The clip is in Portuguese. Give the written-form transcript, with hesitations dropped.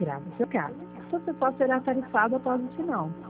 grave do seu caso. Você só será tarifado após o final.